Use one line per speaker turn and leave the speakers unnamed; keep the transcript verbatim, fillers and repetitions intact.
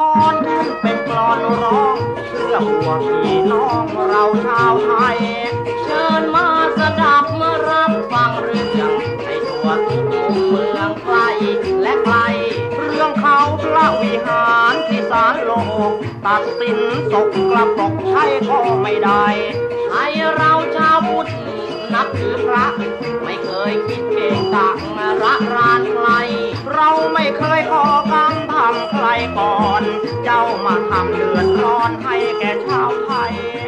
รเป็นกลอนร้องเพื่อพวกพี่น้องเราชาวไทยเชิญมาสดับมารับฟังเรื่องให้ทั่วทุกมุมเมืองไกลและไกลเรื่องเขาพระวิหารที่ศาลโลกตัดสินศกกระปกใช่ก็ไม่ได้ให้เราชาวพุทธนับถือพระไม่เคยคิดเก่งกังระรานใครเราไม่เคยขอกรรมทำใครก่อนเจ้ามาทำเดือดร้อนให้แก่ชาวไทย